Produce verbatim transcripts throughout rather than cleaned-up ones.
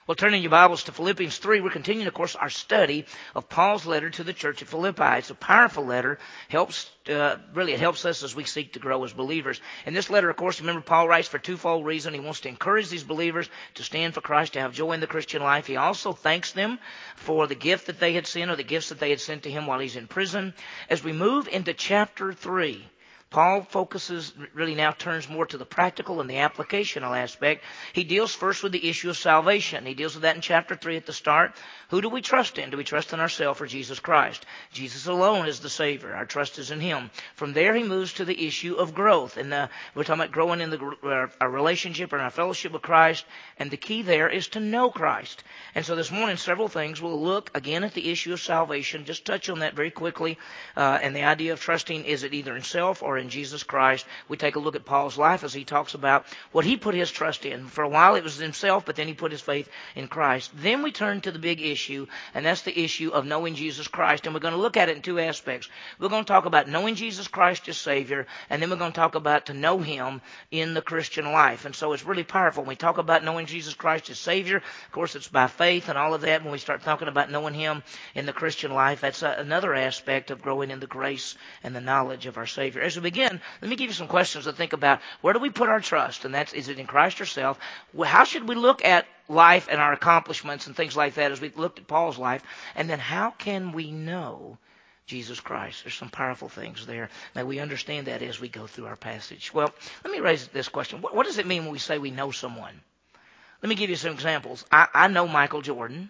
Well, turning your Bibles to Philippians three, we're continuing, of course, our study of Paul's letter to the church at Philippi. It's a powerful letter. Helps uh, really, it helps us as we seek to grow as believers. In this letter, of course, remember, Paul writes for twofold reason. He wants to encourage these believers to stand for Christ, to have joy in the Christian life. He also thanks them for the gift that they had sent, or the gifts that they had sent to him while he's in prison. As we move into chapter three, Paul focuses, really now turns more to the practical and the applicational aspect. He deals first with the issue of salvation. He deals with that in chapter three at the start. Who do we trust in? Do we trust in ourselves or Jesus Christ? Jesus alone is the Savior. Our trust is in Him. From there, he moves to the issue of growth. And uh, we're talking about growing in the, uh, our relationship and our fellowship with Christ. And the key there is to know Christ. And so this morning, several things. We'll look again at the issue of salvation. Just touch on that very quickly. Uh, and the idea of trusting, is it either in self or in Jesus Christ? We take a look at Paul's life as he talks about what he put his trust in. For a while it was himself, but then he put his faith in Christ. Then we turn to the big issue, and that's the issue of knowing Jesus Christ. And we're going to look at it in two aspects. We're going to talk about knowing Jesus Christ as Savior, and then we're going to talk about to know Him in the Christian life. And so it's really powerful. When we talk about knowing Jesus Christ as Savior, of course it's by faith and all of that. When we start talking about knowing Him in the Christian life, that's a, another aspect of growing in the grace and the knowledge of our Savior. As we begin, let me give you some questions to think about. Where do we put our trust? And that's, is it in Christ or self? How should we look at life and our accomplishments and things like that as we looked at Paul's life? And then how can we know Jesus Christ? There's some powerful things there. May we understand that as we go through our passage. Well, let me raise this question. What, what does it mean when we say we know someone? Let me give you some examples. I, I know Michael Jordan.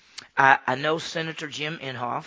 I, I know Senator Jim Inhofe.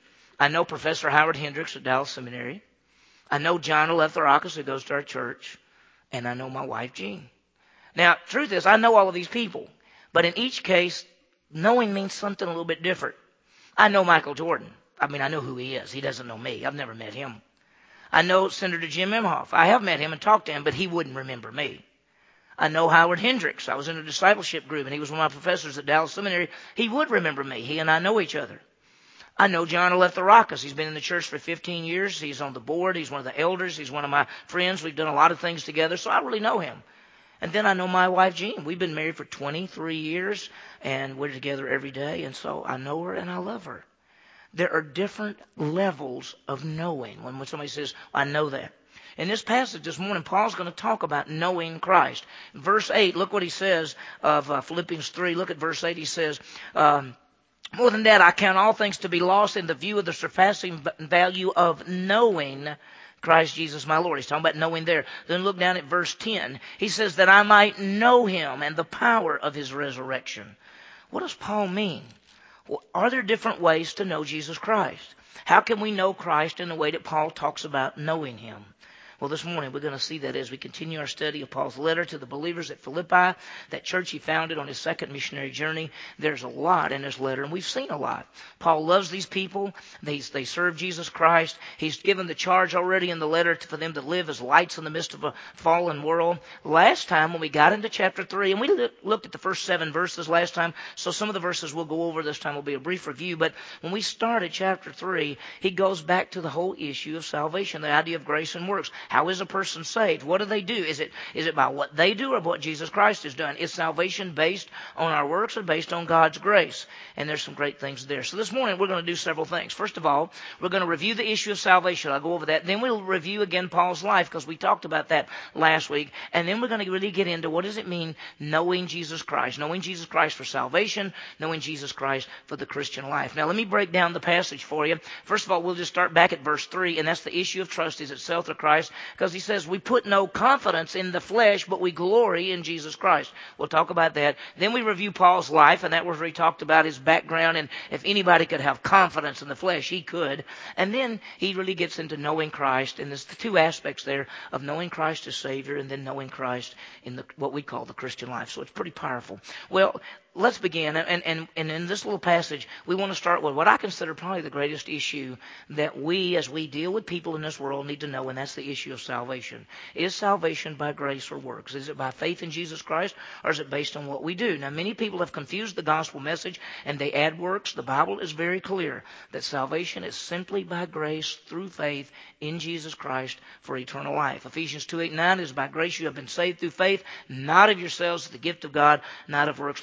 I know Professor Howard Hendricks at Dallas Seminary. I know John Eletharakis, who goes to our church. And I know my wife, Jean. Now, truth is, I know all of these people. But in each case, knowing means something a little bit different. I know Michael Jordan. I mean, I know who he is. He doesn't know me. I've never met him. I know Senator Jim Inhofe. I have met him and talked to him, but he wouldn't remember me. I know Howard Hendricks. I was in a discipleship group, and he was one of my professors at Dallas Seminary. He would remember me. He and I know each other. I know John Eletharakis. He's been in the church for fifteen years. He's on the board. He's one of the elders. He's one of my friends. We've done a lot of things together, so I really know him. And then I know my wife, Jean. We've been married for twenty-three years, and we're together every day, and so I know her and I love her. There are different levels of knowing. When somebody says, I know that. In this passage this morning, Paul's going to talk about knowing Christ. Verse eight, look what he says of uh, Philippians three. Look at verse eight. He says, um, more than that, I count all things to be lost in the view of the surpassing value of knowing Christ Jesus my Lord. He's talking about knowing there. Then look down at verse ten. He says that I might know Him and the power of His resurrection. What does Paul mean? Well, are there different ways to know Jesus Christ? How can we know Christ in the way that Paul talks about knowing Him? Well, this morning we're going to see that as we continue our study of Paul's letter to the believers at Philippi, that church he founded on his second missionary journey. There's a lot in this letter, and we've seen a lot. Paul loves these people. They, they serve Jesus Christ. He's given the charge already in the letter to, for them to live as lights in the midst of a fallen world. Last time when we got into chapter three, and we looked at the first seven verses last time, so some of the verses we'll go over this time will be a brief review, but when we started chapter three, he goes back to the whole issue of salvation, the idea of grace and works. How is a person saved? What do they do? Is it is it by what they do or what Jesus Christ has done? Is salvation based on our works or based on God's grace? And there's some great things there. So this morning we're going to do several things. First of all, we're going to review the issue of salvation. I'll go over that. Then we'll review again Paul's life because we talked about that last week. And then we're going to really get into what does it mean knowing Jesus Christ. Knowing Jesus Christ for salvation, knowing Jesus Christ for the Christian life. Now let me break down the passage for you. First of all, we'll just start back at verse three, and that's the issue of trust. Is it self or Christ? Because he says, we put no confidence in the flesh, but we glory in Jesus Christ. We'll talk about that. Then we review Paul's life, and that was where he talked about his background, and if anybody could have confidence in the flesh, he could. And then he really gets into knowing Christ, and there's the two aspects there of knowing Christ as Savior and then knowing Christ in the what we call the Christian life. So it's pretty powerful. Well, let's begin. And, and, and in this little passage, we want to start with what I consider probably the greatest issue that we, as we deal with people in this world, need to know, and that's the issue of salvation. Is salvation by grace or works? Is it by faith in Jesus Christ, or is it based on what we do? Now, many people have confused the gospel message, and they add works. The Bible is very clear that salvation is simply by grace through faith in Jesus Christ for eternal life. Ephesians two, eight, nine is by grace you have been saved through faith, not of yourselves, the gift of God, not of works, lest anyone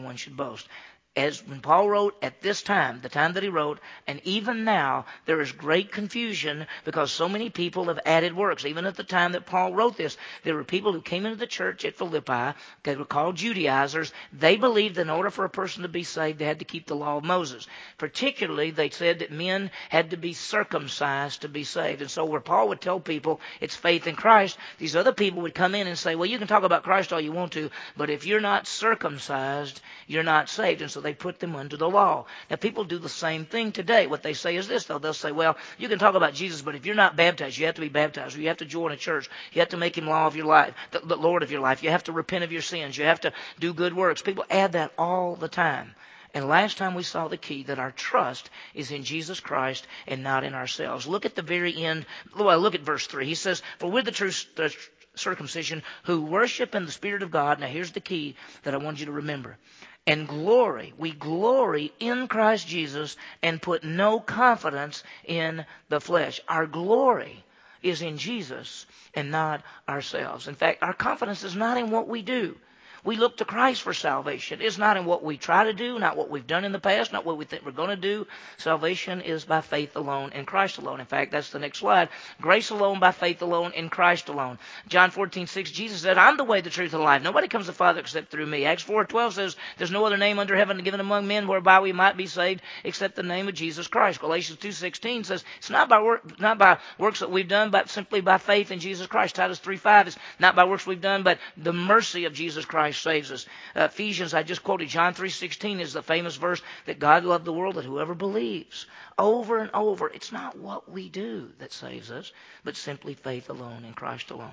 one should boast. As when Paul wrote at this time, the time that he wrote, and even now, there is great confusion because so many people have added works. Even at the time that Paul wrote this, there were people who came into the church at Philippi. They were called Judaizers. They believed that in order for a person to be saved, they had to keep the law of Moses. Particularly, they said that men had to be circumcised to be saved. And so where Paul would tell people it's faith in Christ, these other people would come in and say, well, you can talk about Christ all you want to, but if you're not circumcised, you're not saved. And so they put them under the law. Now, people do the same thing today. What they say is this, though. They'll say, well, you can talk about Jesus, but if you're not baptized, you have to be baptized, or you have to join a church. You have to make him law of your life, the, the Lord of your life. You have to repent of your sins. You have to do good works. People add that all the time. And last time we saw the key that our trust is in Jesus Christ and not in ourselves. Look at the very end. Well, look at verse three. He says, for with the true the circumcision who worship in the Spirit of God. Now, here's the key that I want you to remember. And glory, we glory in Christ Jesus and put no confidence in the flesh. Our glory is in Jesus and not ourselves. In fact, our confidence is not in what we do. We look to Christ for salvation. It's not in what we try to do, not what we've done in the past, not what we think we're going to do. Salvation is by faith alone in Christ alone. In fact, that's the next slide. Grace alone, by faith alone, in Christ alone. John fourteen six, Jesus said, I'm the way, the truth, and the life. Nobody comes to the Father except through me. Acts four twelve says, there's no other name under heaven given among men whereby we might be saved except the name of Jesus Christ. Galatians two sixteen says, it's not by work, not by works that we've done, but simply by faith in Jesus Christ. Titus three five is not by works we've done, but the mercy of Jesus Christ saves us. Uh, Ephesians, I just quoted, John three sixteen is the famous verse that God loved the world that whoever believes. Over and over, it's not what we do that saves us, but simply faith alone in Christ alone.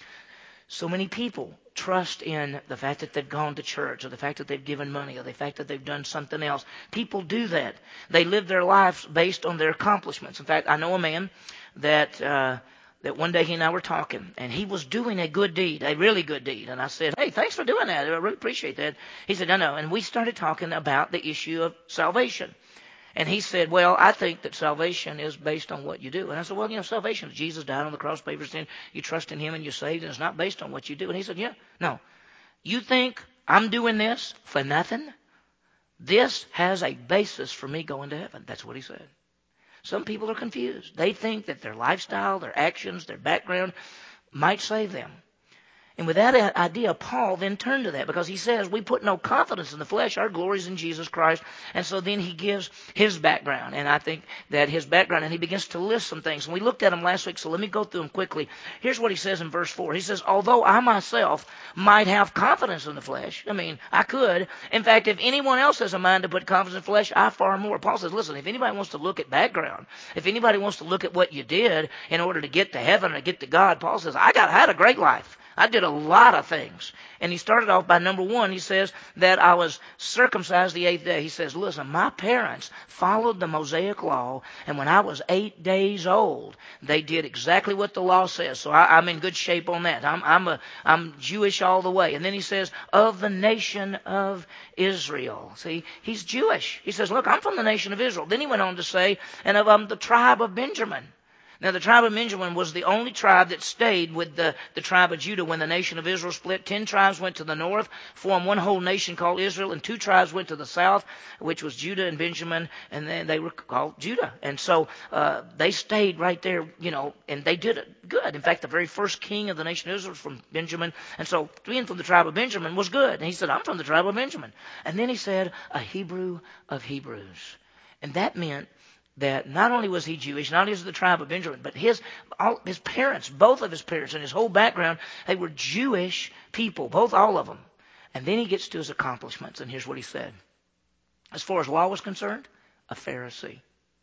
So many people trust in the fact that they've gone to church, or the fact that they've given money, or the fact that they've done something else. People do that. They live their lives based on their accomplishments. In fact, I know a man that... Uh, that one day he and I were talking, and he was doing a good deed, a really good deed. And I said, hey, thanks for doing that. I really appreciate that. He said, no, no. And we started talking about the issue of salvation. And he said, well, I think that salvation is based on what you do. And I said, well, you know, salvation, Jesus died on the cross, paid for sin. You trust in him and you're saved, and it's not based on what you do. And he said, yeah, no. You think I'm doing this for nothing? This has a basis for me going to heaven. That's what he said. Some people are confused. They think that their lifestyle, their actions, their background might save them. And with that idea, Paul then turned to that, because he says we put no confidence in the flesh. Our glory is in Jesus Christ. And so then he gives his background. And I think that his background, and he begins to list some things. And we looked at them last week, so let me go through them quickly. Here's what he says in verse four. He says, although I myself might have confidence in the flesh. I mean, I could. In fact, if anyone else has a mind to put confidence in the flesh, I far more. Paul says, listen, if anybody wants to look at background, if anybody wants to look at what you did in order to get to heaven or get to God, Paul says, I got I had a great life. I did a lot of things. And he started off by number one. He says that I was circumcised the eighth day. He says, listen, my parents followed the Mosaic law. And when I was eight days old, they did exactly what the law says. So I, I'm in good shape on that. I'm, I'm, a, I'm Jewish all the way. And then he says, of the nation of Israel. See, he's Jewish. He says, look, I'm from the nation of Israel. Then he went on to say, and of um, the tribe of Benjamin. Now, the tribe of Benjamin was the only tribe that stayed with the, the tribe of Judah when the nation of Israel split. Ten tribes went to the north, formed one whole nation called Israel, and two tribes went to the south, which was Judah and Benjamin, and then they were called Judah. And so uh, they stayed right there, you know, and they did it good. In fact, the very first king of the nation of Israel was from Benjamin, and so being from the tribe of Benjamin was good. And he said, I'm from the tribe of Benjamin. And then he said, a Hebrew of Hebrews. And that meant that not only was he Jewish, not only was he the tribe of Benjamin, but his all, his parents, both of his parents and his whole background, they were Jewish people, both, all of them. And then he gets to his accomplishments, and here's what he said. As far as law was concerned, a Pharisee.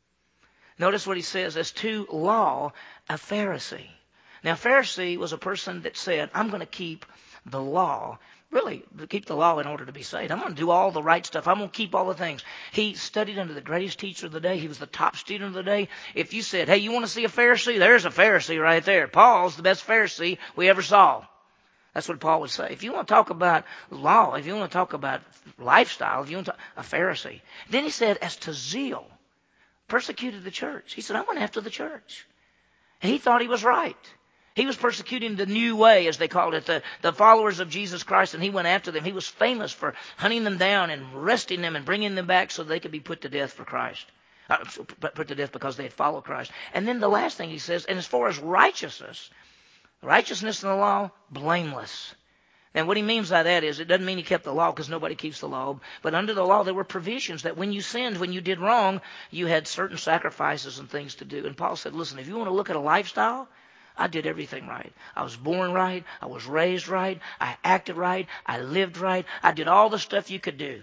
Notice what he says, as to law, a Pharisee. Now, Pharisee was a person that said, I'm going to keep the law. Really, keep the law in order to be saved. I'm going to do all the right stuff. I'm going to keep all the things. He studied under the greatest teacher of the day. He was the top student of the day. If you said, hey, you want to see a Pharisee? There's a Pharisee right there. Paul's the best Pharisee we ever saw. That's what Paul would say. If you want to talk about law, if you want to talk about lifestyle, if you want to talk, a Pharisee. Then he said, as to zeal, persecuted the church. He said, I went after the church. And he thought he was right. He was persecuting the new way, as they called it, the, the followers of Jesus Christ, and he went after them. He was famous for hunting them down and arresting them and bringing them back so they could be put to death for Christ. Uh, put to death because they had followed Christ. And then the last thing he says, and as far as righteousness, righteousness in the law, blameless. And what he means by that is, it doesn't mean he kept the law because nobody keeps the law. But under the law, there were provisions that when you sinned, when you did wrong, you had certain sacrifices and things to do. And Paul said, listen, if you want to look at a lifestyle, I did everything right. I was born right. I was raised right. I acted right. I lived right. I did all the stuff you could do.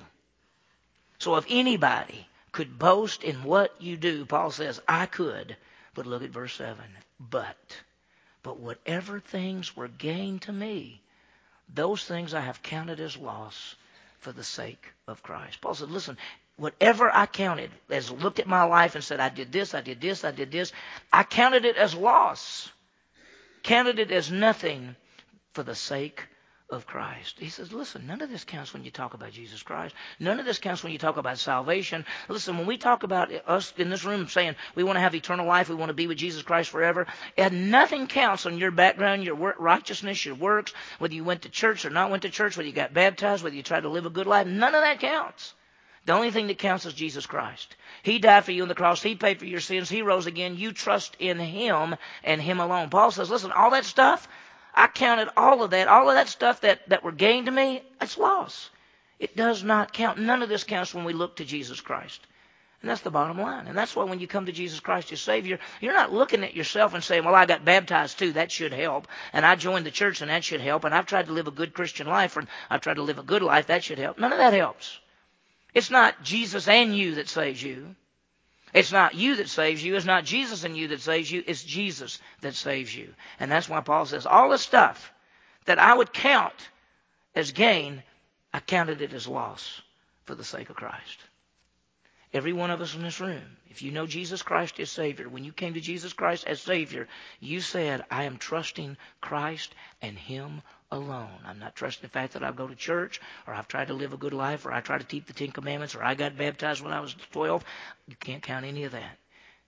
So if anybody could boast in what you do, Paul says, I could. But look at verse seven. But, but whatever things were gained to me, those things I have counted as loss for the sake of Christ. Paul said, listen, whatever I counted, as looked at my life and said, I did this, I did this, I did this, I counted it as loss. Counted it as nothing for the sake of Christ. He says, listen, none of this counts when you talk about Jesus Christ. None of this counts when you talk about salvation. Listen, when we talk about us in this room saying we want to have eternal life, we want to be with Jesus Christ forever, and nothing counts on your background, your work, righteousness, your works, whether you went to church or not went to church, whether you got baptized, whether you tried to live a good life, none of that counts. The only thing that counts is Jesus Christ. He died for you on the cross. He paid for your sins. He rose again. You trust in Him and Him alone. Paul says, listen, all that stuff, I counted all of that, all of that stuff that, that were gained to me, it's loss. It does not count. None of this counts when we look to Jesus Christ. And that's the bottom line. And that's why when you come to Jesus Christ as Savior, you're not looking at yourself and saying, well, I got baptized too. That should help. And I joined the church and that should help. And I've tried to live a good Christian life. And I've tried to live a good life. That should help. None of that helps. It's not Jesus and you that saves you. It's not you that saves you. It's not Jesus and you that saves you. It's Jesus that saves you. And that's why Paul says, all the stuff that I would count as gain, I counted it as loss for the sake of Christ. Every one of us in this room, if you know Jesus Christ as Savior, when you came to Jesus Christ as Savior, you said, I am trusting Christ and Him alone. I'm not trusting the fact that I go to church, or I've tried to live a good life, or I try to keep the Ten Commandments, or I got baptized when I was twelve. You can't count any of that.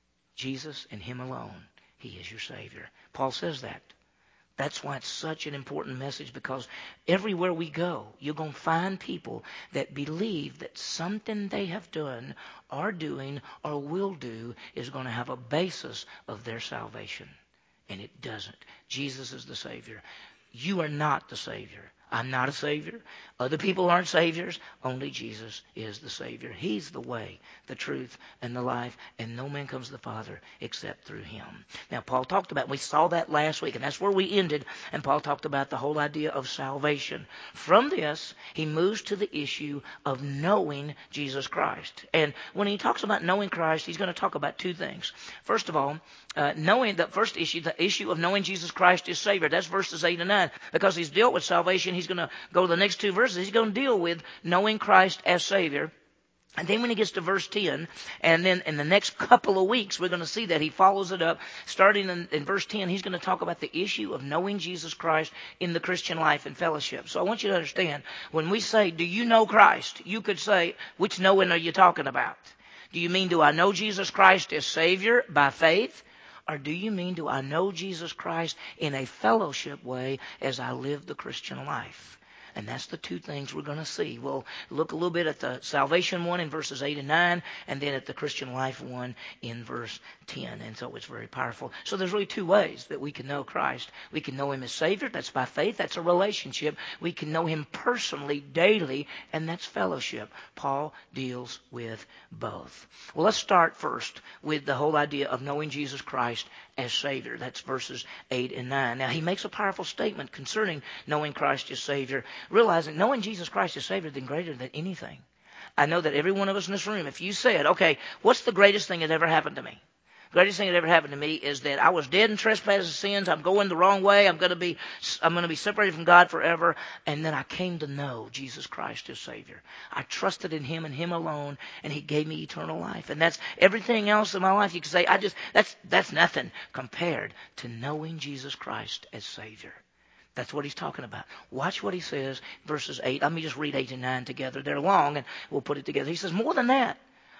Jesus and Him alone. He is your Savior. Paul says that. That's why it's such an important message, because everywhere we go, you're going to find people that believe that something they have done, are doing, or will do is going to have a basis of their salvation. And it doesn't. Jesus is the Savior. You are not the Savior. I'm not a Savior. Other people aren't Saviors. Only Jesus is the Savior. He's the way, the truth, and the life. And no man comes to the Father except through Him. Now, Paul talked about, we saw that last week, and that's where we ended. And Paul talked about the whole idea of salvation. From this, he moves to the issue of knowing Jesus Christ. And when he talks about knowing Christ, he's going to talk about two things. First of all, uh, knowing the first issue, the issue of knowing Jesus Christ as Savior. That's verses eight and nine. Because he's dealt with salvation, he's going to go to the next two verses. He's going to deal with knowing Christ as Savior. And then when he gets to verse ten, and then in the next couple of weeks, we're going to see that he follows it up. Starting in, in verse ten, he's going to talk about the issue of knowing Jesus Christ in the Christian life and fellowship. So I want you to understand, when we say, do you know Christ? You could say, which knowing are you talking about? Do you mean, do I know Jesus Christ as Savior by faith? Or do you mean, do I know Jesus Christ in a fellowship way as I live the Christian life? And that's the two things we're going to see. We'll look a little bit at the salvation one in verses eight and nine, and then at the Christian life one in verse ten. And so it's very powerful. So there's really two ways that we can know Christ. We can know Him as Savior. That's by faith. That's a relationship. We can know Him personally, daily, and that's fellowship. Paul deals with both. Well, let's start first with the whole idea of knowing Jesus Christ as Savior. That's verses eight and nine. Now, he makes a powerful statement concerning knowing Christ as Savior, realizing knowing Jesus Christ as Savior is greater than anything. I know that every one of us in this room, if you said, okay, what's the greatest thing that ever happened to me? The greatest thing that ever happened to me is that I was dead in trespasses and sins. I'm going the wrong way. I'm going to be, I'm going to be separated from God forever. And then I came to know Jesus Christ as Savior. I trusted in Him and Him alone, and He gave me eternal life. And that's everything else in my life. You can say, I just, that's, that's nothing compared to knowing Jesus Christ as Savior. That's what he's talking about. Watch what he says, verses eight. Let me just read eight and nine together. They're long, and we'll put it together. He says, more than that,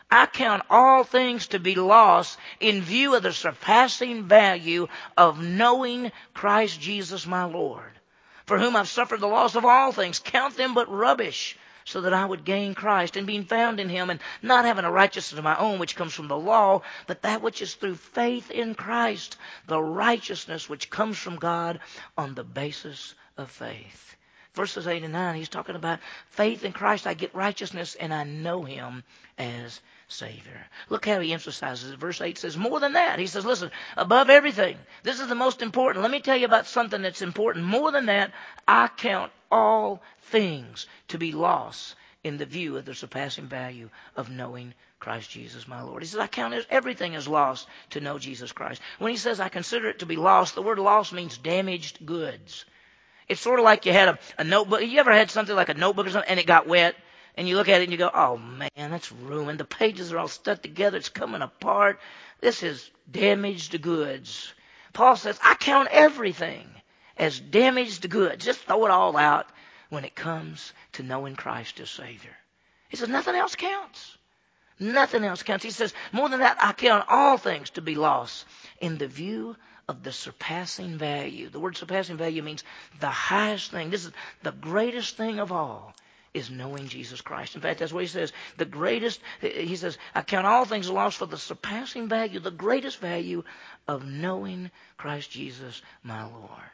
I count all things to be lost in view of the surpassing value of knowing Christ Jesus my Lord, for whom I've suffered the loss of all things. Count them but rubbish, so that I would gain Christ, and being found in him, and not having a righteousness of my own, which comes from the law, but that which is through faith in Christ, the righteousness which comes from God on the basis of faith. Verses eight and nine, he's talking about faith in Christ. I get righteousness, and I know him as Savior. Look how he emphasizes it. Verse eight says, more than that. He says, listen, above everything, this is the most important. Let me tell you about something that's important. More than that, I count all things to be lost in the view of the surpassing value of knowing Christ Jesus my Lord. He says, I count everything as lost to know Jesus Christ. When he says, I consider it to be lost, the word lost means damaged goods. It's sort of like you had a, a notebook. You ever had something like a notebook or something, and it got wet? And you look at it and you go, oh man, that's ruined. The pages are all stuck together. It's coming apart. This is damaged goods. Paul says, I count everything as damaged goods. Just throw it all out when it comes to knowing Christ as Savior. He says, nothing else counts. Nothing else counts. He says, more than that, I count all things to be lost in the view of the surpassing value. The word surpassing value means the highest thing. This is the greatest thing of all, is knowing Jesus Christ. In fact, that's what he says. The greatest, he says, I count all things lost for the surpassing value, the greatest value of knowing Christ Jesus my Lord.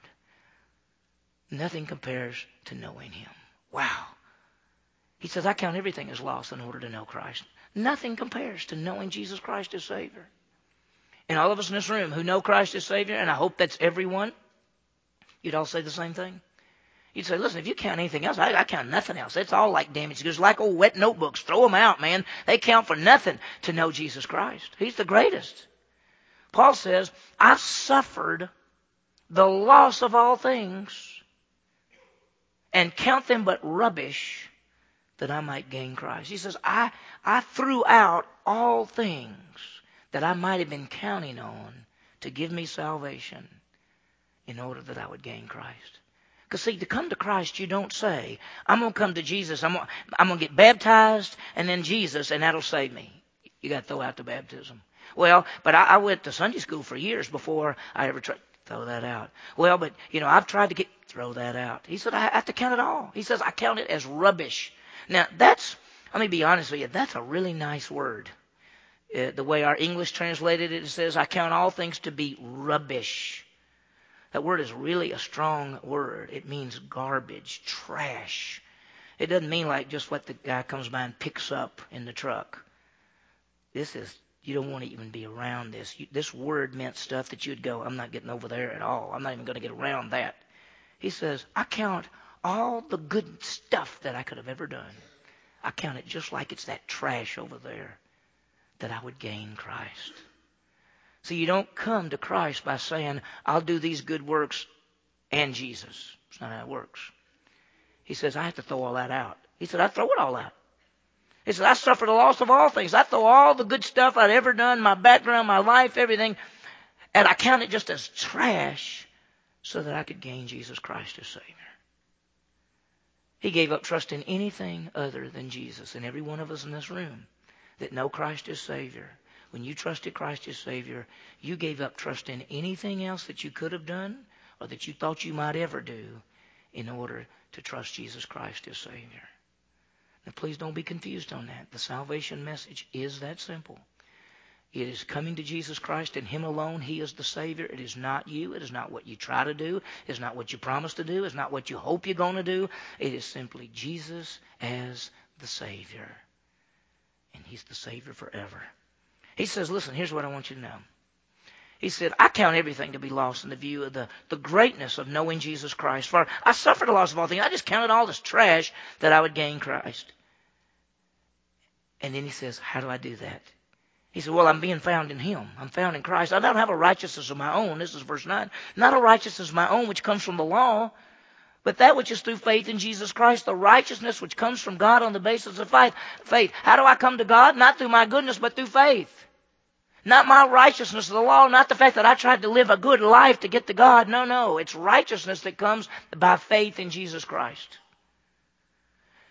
Nothing compares to knowing him. Wow. He says, I count everything as lost in order to know Christ. Nothing compares to knowing Jesus Christ as Savior. And all of us in this room who know Christ as Savior, and I hope that's everyone, you'd all say the same thing. You'd say, listen, if you count anything else, I, I count nothing else. It's all like damaged goods, like old wet notebooks. Throw them out, man. They count for nothing to know Jesus Christ. He's the greatest. Paul says, I've suffered the loss of all things and count them but rubbish that I might gain Christ. He says, I, I threw out all things that I might have been counting on to give me salvation in order that I would gain Christ. Because, see, to come to Christ, you don't say, I'm going to come to Jesus, I'm going I'm to get baptized, and then Jesus, and that'll save me. You got to throw out the baptism. Well, but I, I went to Sunday school for years before I ever tried to throw that out. Well, but, you know, I've tried to get, throw that out. He said, I have to count it all. He says, I count it as rubbish. Now, that's, let me be honest with you, that's a really nice word. Uh, the way our English translated it, it says, I count all things to be rubbish. That word is really a strong word. It means garbage, trash. It doesn't mean like just what the guy comes by and picks up in the truck. This is, you don't want to even be around this. You, this word meant stuff that you'd go, I'm not getting over there at all. I'm not even going to get around that. He says, I count all the good stuff that I could have ever done. I count it just like it's that trash over there, that I would gain Christ. So you don't come to Christ by saying, I'll do these good works and Jesus. It's not how it works. He says, I have to throw all that out. He said, I throw it all out. He said, I suffer the loss of all things. I throw all the good stuff I'd ever done, my background, my life, everything, and I count it just as trash so that I could gain Jesus Christ as Savior. He gave up trust in anything other than Jesus. And every one of us in this room that know Christ as Savior, when you trusted Christ as Savior, you gave up trust in anything else that you could have done or that you thought you might ever do in order to trust Jesus Christ as Savior. Now, please don't be confused on that. The salvation message is that simple. It is coming to Jesus Christ and Him alone. He is the Savior. It is not you. It is not what you try to do. It is not what you promise to do. It's not what you hope you're going to do. It is simply Jesus as the Savior. And He's the Savior forever. He says, listen, here's what I want you to know. He said, I count everything to be lost in the view of the, the greatness of knowing Jesus Christ. For I suffered the loss of all things. I just counted all this trash that I would gain Christ. And then he says, how do I do that? He said, well, I'm being found in Him. I'm found in Christ. I don't have a righteousness of my own. This is verse nine. Not a righteousness of my own which comes from the law, but that which is through faith in Jesus Christ, the righteousness which comes from God on the basis of faith. Faith. How do I come to God? Not through my goodness, but through faith. Not my righteousness of the law, not the fact that I tried to live a good life to get to God. No, no. It's righteousness that comes by faith in Jesus Christ.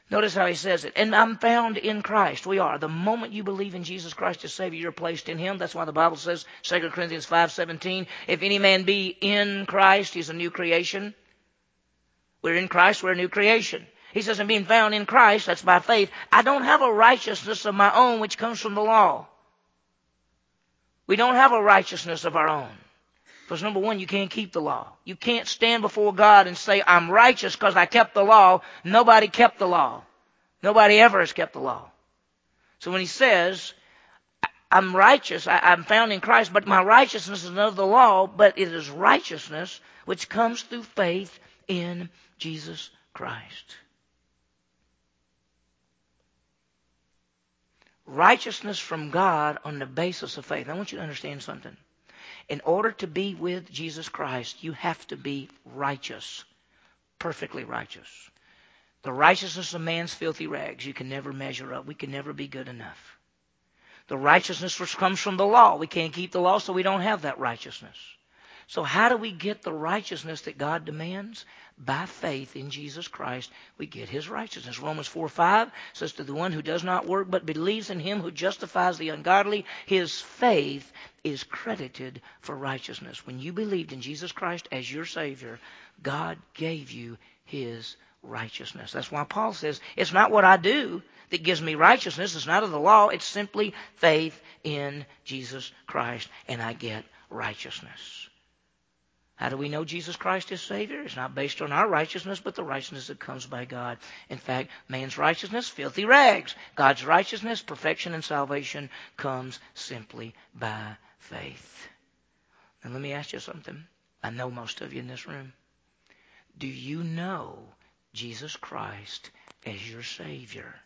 Notice how he says it. And I'm found in Christ. We are. The moment you believe in Jesus Christ as Savior, you're placed in Him. That's why the Bible says, Second Corinthians five seventeen, if any man be in Christ, he's a new creation. We're in Christ, we're a new creation. He says, I'm being found in Christ, that's by faith. I don't have a righteousness of my own which comes from the law. We don't have a righteousness of our own. Because number one, you can't keep the law. You can't stand before God and say, I'm righteous because I kept the law. Nobody kept the law. Nobody ever has kept the law. So when he says, I'm righteous, I, I'm found in Christ, but my righteousness is not of the law, but it is righteousness which comes through faith in Jesus Christ. Righteousness from God on the basis of faith. I want you to understand something. In order to be with Jesus Christ, you have to be righteous, perfectly righteous. The righteousness of man's filthy rags, you can never measure up. We can never be good enough. The righteousness which comes from the law, we can't keep the law, so we don't have that righteousness. So how do we get the righteousness that God demands? By faith in Jesus Christ, we get His righteousness. Romans four five says, to the one who does not work but believes in Him who justifies the ungodly, his faith is credited for righteousness. When you believed in Jesus Christ as your Savior, God gave you His righteousness. That's why Paul says, it's not what I do that gives me righteousness. It's not of the law. It's simply faith in Jesus Christ, and I get righteousness. How do we know Jesus Christ is Savior? It's not based on our righteousness, but the righteousness that comes by God. In fact, man's righteousness, filthy rags. God's righteousness, perfection and salvation comes simply by faith. Now let me ask you something. I know most of you in this room. Do you know Jesus Christ as your Savior?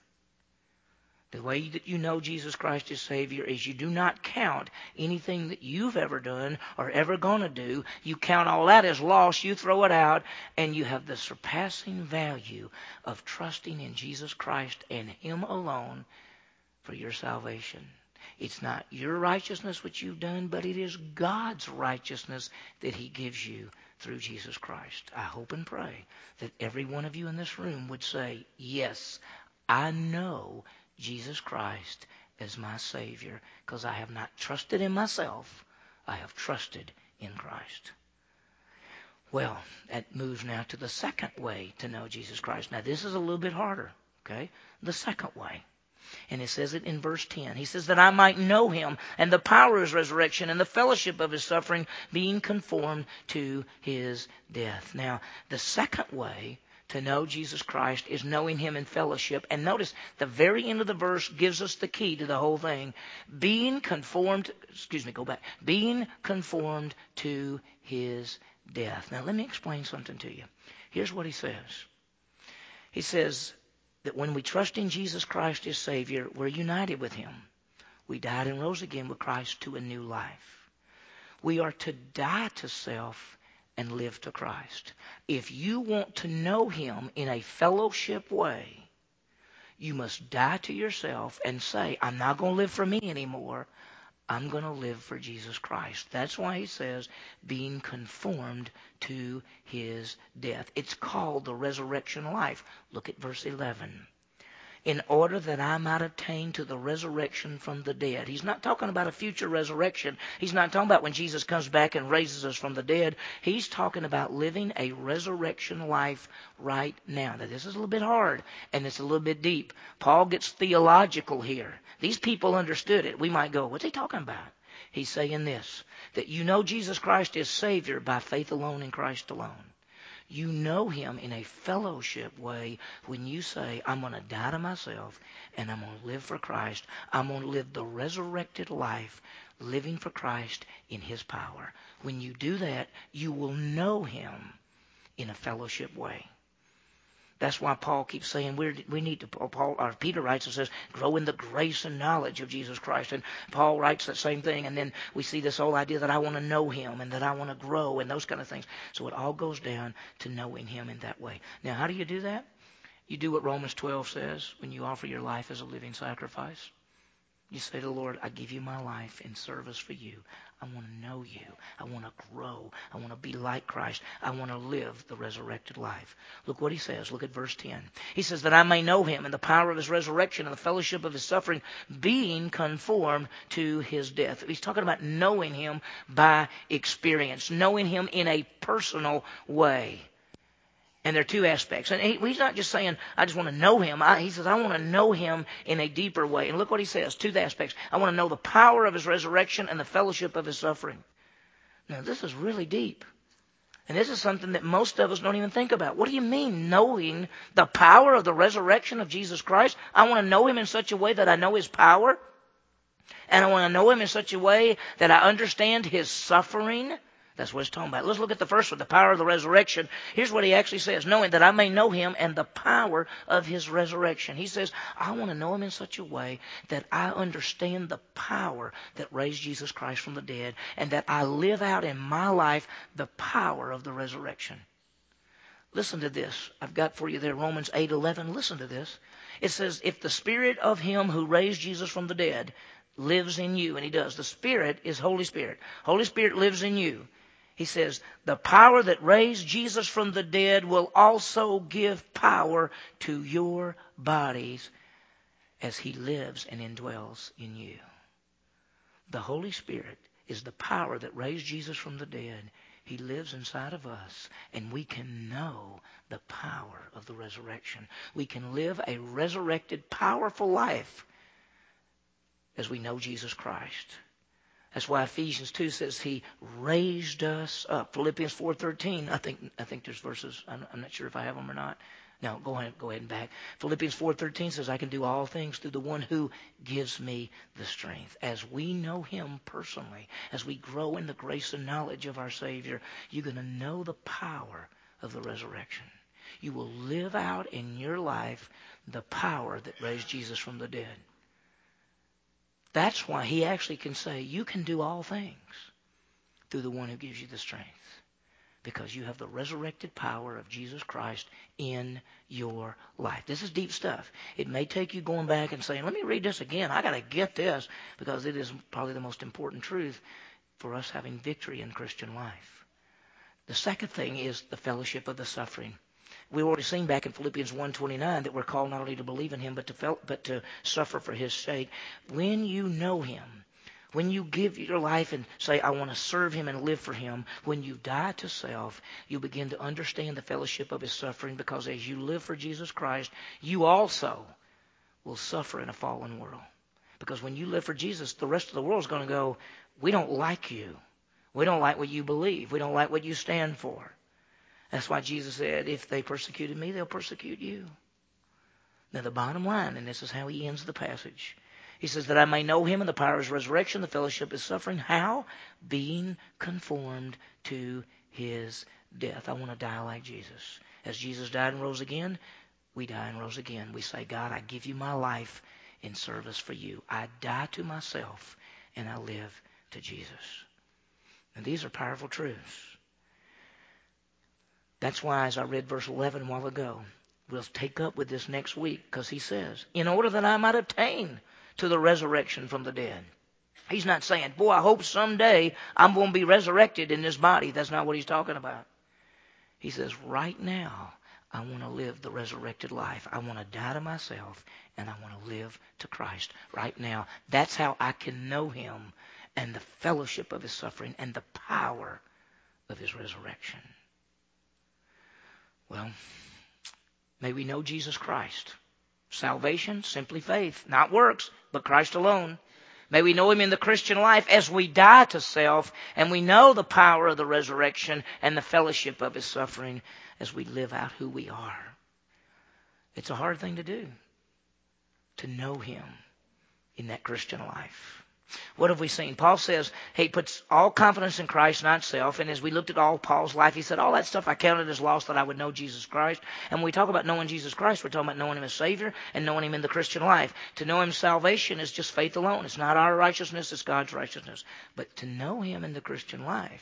The way that you know Jesus Christ is Savior is you do not count anything that you've ever done or ever going to do. You count all that as loss. You throw it out, and you have the surpassing value of trusting in Jesus Christ and Him alone for your salvation. It's not your righteousness which you've done, but it is God's righteousness that He gives you through Jesus Christ. I hope and pray that every one of you in this room would say, yes, I know Jesus Christ as my Savior, because I have not trusted in myself. I have trusted in Christ. Well, that moves now to the second way to know Jesus Christ. Now, this is a little bit harder, okay? The second way. And it says it in verse ten. He says, that I might know Him and the power of His resurrection and the fellowship of His suffering, being conformed to His death. Now, the second way to know Jesus Christ is knowing Him in fellowship. And notice, the very end of the verse gives us the key to the whole thing. Being conformed, excuse me, go back. Being conformed to His death. Now, let me explain something to you. Here's what he says. He says that when we trust in Jesus Christ as Savior, we're united with Him. We died and rose again with Christ to a new life. We are to die to self and live to Christ. If you want to know Him in a fellowship way, you must die to yourself and say, I'm not going to live for me anymore. I'm going to live for Jesus Christ. That's why he says, being conformed to His death. It's called the resurrection life. Look at verse eleven. In order that I might attain to the resurrection from the dead. He's not talking about a future resurrection. He's not talking about when Jesus comes back and raises us from the dead. He's talking about living a resurrection life right now. Now, this is a little bit hard, and it's a little bit deep. Paul gets theological here. These people understood it. We might go, what's he talking about? He's saying this, that you know Jesus Christ is Savior by faith alone in Christ alone. You know Him in a fellowship way when you say, I'm going to die to myself and I'm going to live for Christ. I'm going to live the resurrected life, living for Christ in His power. When you do that, you will know Him in a fellowship way. That's why Paul keeps saying we're, we need to, Paul, or Peter writes and says, grow in the grace and knowledge of Jesus Christ. And Paul writes that same thing. And then we see this whole idea that I want to know Him and that I want to grow and those kind of things. So it all goes down to knowing Him in that way. Now, how do you do that? You do what Romans twelve says when you offer your life as a living sacrifice. You say to the Lord, I give you my life in service for you. I want to know you. I want to grow. I want to be like Christ. I want to live the resurrected life. Look what he says. Look at verse ten. He says, that I may know him and the power of his resurrection and the fellowship of his suffering, being conformed to his death. He's talking about knowing him by experience, knowing him in a personal way. And there are two aspects. And he, he's not just saying, I just want to know him. I, he says, I want to know him in a deeper way. And look what he says, two aspects. I want to know the power of his resurrection and the fellowship of his suffering. Now, this is really deep. And this is something that most of us don't even think about. What do you mean, knowing the power of the resurrection of Jesus Christ? I want to know him in such a way that I know his power. And I want to know him in such a way that I understand his suffering. That's what it's talking about. Let's look at the first one, the power of the resurrection. Here's what he actually says, knowing that I may know him and the power of his resurrection. He says, I want to know him in such a way that I understand the power that raised Jesus Christ from the dead, and that I live out in my life the power of the resurrection. Listen to this. I've got for you there Romans eight eleven. Listen to this. It says, if the spirit of him who raised Jesus from the dead lives in you, and he does. The Spirit is Holy Spirit. Holy Spirit lives in you. He says, the power that raised Jesus from the dead will also give power to your bodies as he lives and indwells in you. The Holy Spirit is the power that raised Jesus from the dead. He lives inside of us, and we can know the power of the resurrection. We can live a resurrected, powerful life as we know Jesus Christ. That's why Ephesians two says he raised us up. Philippians four thirteen, I think I think there's verses, I'm, I'm not sure if I have them or not. No, go ahead, go ahead and back. Philippians four thirteen says, I can do all things through the one who gives me the strength. As we know him personally, as we grow in the grace and knowledge of our Savior, you're going to know the power of the resurrection. You will live out in your life the power that raised Jesus from the dead. That's why he actually can say, you can do all things through the one who gives you the strength. Because you have the resurrected power of Jesus Christ in your life. This is deep stuff. It may take you going back and saying, let me read this again. I got to get this, because it is probably the most important truth for us having victory in Christian life. The second thing is the fellowship of the suffering. We've already seen back in Philippians one twenty-nine that we're called not only to believe in him, but to fel- but to suffer for his sake. When you know him, when you give your life and say, I want to serve him and live for him, when you die to self, you begin to understand the fellowship of his suffering, because as you live for Jesus Christ, you also will suffer in a fallen world. Because when you live for Jesus, the rest of the world is going to go, we don't like you. We don't like what you believe. We don't like what you stand for. That's why Jesus said, if they persecuted me, they'll persecute you. Now the bottom line, and this is how he ends the passage. He says, that I may know him and the power of his resurrection, the fellowship of his suffering. How? Being conformed to his death. I want to die like Jesus. As Jesus died and rose again, we die and rose again. We say, God, I give you my life in service for you. I die to myself and I live to Jesus. And these are powerful truths. That's why, as I read verse eleven a while ago, we'll take up with this next week, because he says, in order that I might attain to the resurrection from the dead. He's not saying, boy, I hope someday I'm going to be resurrected in this body. That's not what he's talking about. He says, right now, I want to live the resurrected life. I want to die to myself, and I want to live to Christ right now. That's how I can know him and the fellowship of his suffering and the power of his resurrection. Well, may we know Jesus Christ. Salvation, simply faith, not works, but Christ alone. May we know him in the Christian life as we die to self, and we know the power of the resurrection and the fellowship of his suffering as we live out who we are. It's a hard thing to do, to know him in that Christian life. What have we seen? Paul says he puts all confidence in Christ, not self. And as we looked at all Paul's life, he said, all that stuff I counted as lost that I would know Jesus Christ. And when we talk about knowing Jesus Christ, we're talking about knowing him as Savior and knowing him in the Christian life. To know him salvation is just faith alone. It's not our righteousness, it's God's righteousness. But to know him in the Christian life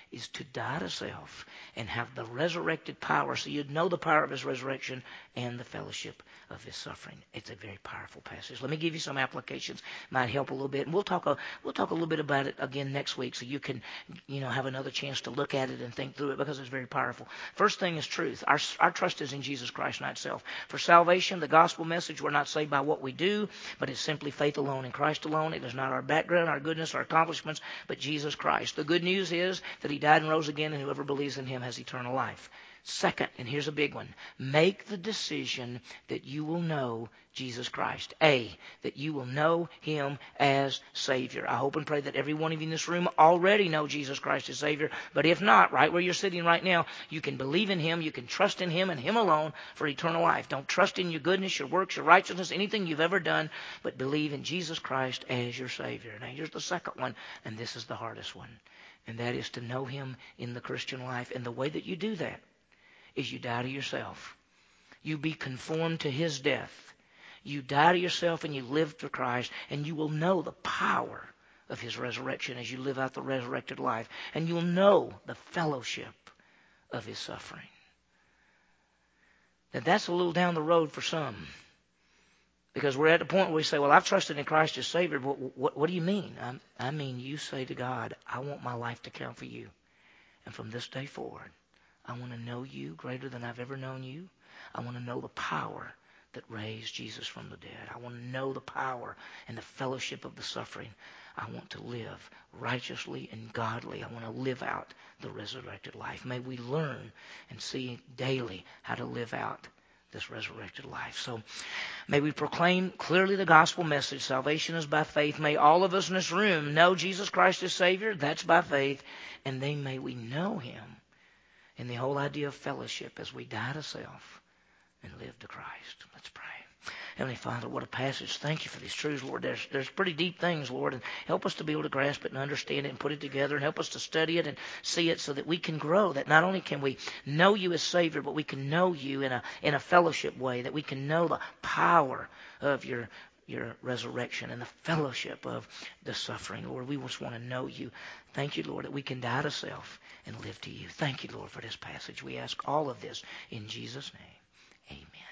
is to die to self and have the resurrected power, so you'd know the power of his resurrection and the fellowship of his suffering. It's a very powerful passage. Let me give you some applications. Might help a little bit. And we'll talk a, we'll talk a little bit about it again next week, so you can, you know, have another chance to look at it and think through it, because it's very powerful. First thing is truth. Our, our trust is in Jesus Christ, not self. For salvation, the gospel message, we're not saved by what we do, but it's simply faith alone in Christ alone. It is not our background, our goodness, our accomplishments, but Jesus Christ. The good news is that he died and rose again, and whoever believes in him has eternal life. Second, and here's a big one, make the decision that you will know Jesus Christ. A, that you will know him as Savior. I hope and pray that every one of you in this room already know Jesus Christ as Savior. But if not, right where you're sitting right now, you can believe in him, you can trust in him and him alone for eternal life. Don't trust in your goodness, your works, your righteousness, anything you've ever done, but believe in Jesus Christ as your Savior. Now here's the second one, and this is the hardest one, and that is to know him in the Christian life. And the way that you do that is you die to yourself. You be conformed to his death. You die to yourself and you live for Christ, and you will know the power of his resurrection as you live out the resurrected life. And you'll know the fellowship of his suffering. Now that's a little down the road for some, because we're at the point where we say, well, I've trusted in Christ as Savior, but what, what, what do you mean? I, I mean, you say to God, I want my life to count for you. And from this day forward, I want to know you greater than I've ever known you. I want to know the power that raised Jesus from the dead. I want to know the power and the fellowship of the suffering. I want to live righteously and godly. I want to live out the resurrected life. May we learn and see daily how to live out this resurrected life. So may we proclaim clearly the gospel message. Salvation is by faith. May all of us in this room know Jesus Christ as Savior. That's by faith. And then may we know him in the whole idea of fellowship as we die to self and live to Christ. Let's pray. Heavenly Father, what a passage. Thank you for these truths, Lord. There's, there's pretty deep things, Lord, and help us to be able to grasp it and understand it and put it together, and help us to study it and see it so that we can grow, that not only can we know you as Savior, but we can know you in a, in a fellowship way, that we can know the power of your your resurrection and the fellowship of the suffering. Lord, we just want to know you. Thank you, Lord, that we can die to self and live to you. Thank you, Lord, for this passage. We ask all of this in Jesus' name. Amen.